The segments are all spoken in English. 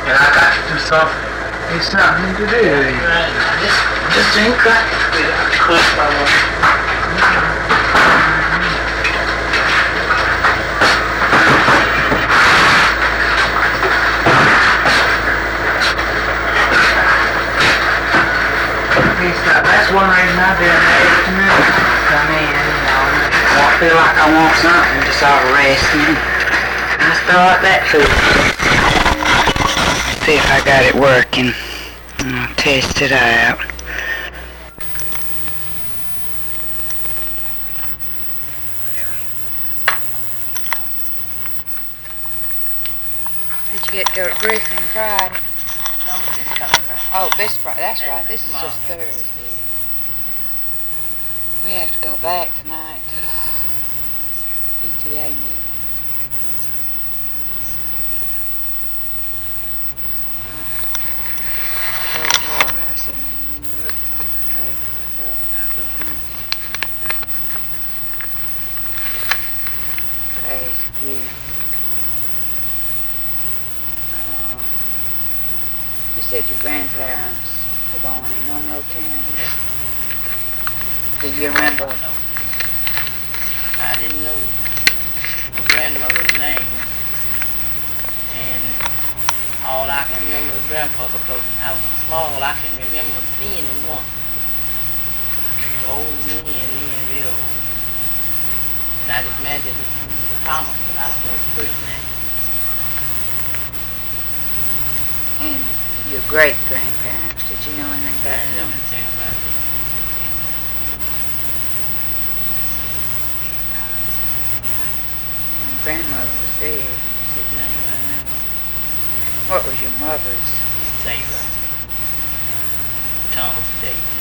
And I got to do something. It's something to do. Just ain't got that's one reason I do an afternoon. Come in, I feel like I want something to start resting. I start that food. See if I got it working. I'll test it out. Did you get to go to Griffin Friday? No, this coming Friday. Oh, this Friday. That's right. This is just Thursday. We have to go back tonight to PTA meeting. You said your grandparents were born in Monroe County? Yeah. Do you remember? No. I didn't know my grandmother's name, and all I can remember is Grandpa, because I was small. I can remember seeing him once. He was old man, then real old. And I just imagined he was Thomas, but I don't know his first name. And your great-grandparents, did you know anything I about didn't know them? anything about it. My grandmother was dead. Said you didn't know. What was your mother's? Sarah. Thomas Davis.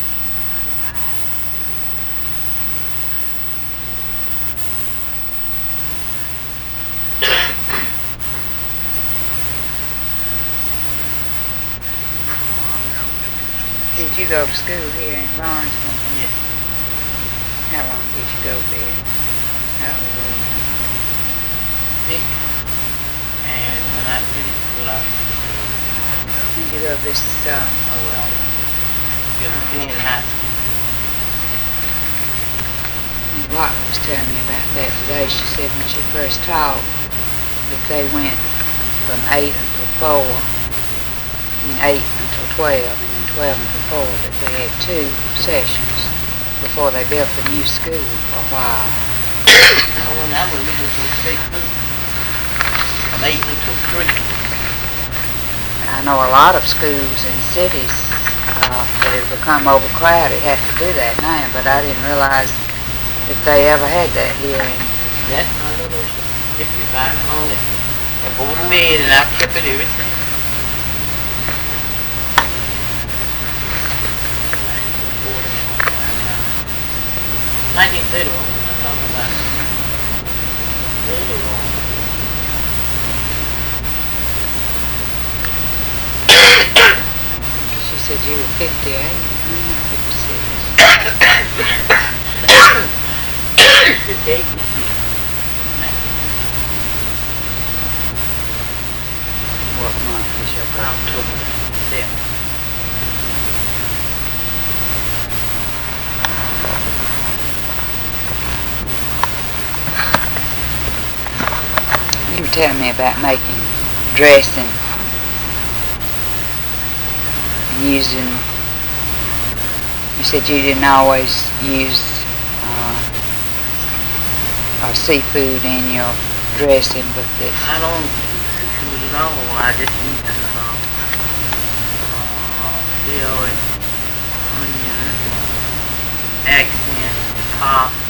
Did you go to school here in Barnesville? Yes. How long did you go there? How old were you? 6. And when I finished school, I Did you go this, in high school. Lotta was telling me about that today. She said when she first taught that they went from 8 until 4, and 8 until 12, and then 12 until 4, that they had 2 sessions before they built the new school for a while. When I was leaving from 6 from 8 until 3. I know a lot of schools in cities that have become overcrowded have to do that now, but I didn't realize if they ever had that here in That's my little if you find home, I go to bed and I kept it everything. I 1931, I'm talking about 31. She said you were 58, 56. 58. What month was your birthday? October 7th. You were telling me about making dressing and using, you said you didn't always use seafood in your dressing, but that I don't seafood at all. I just use celery, onion, accent, pop,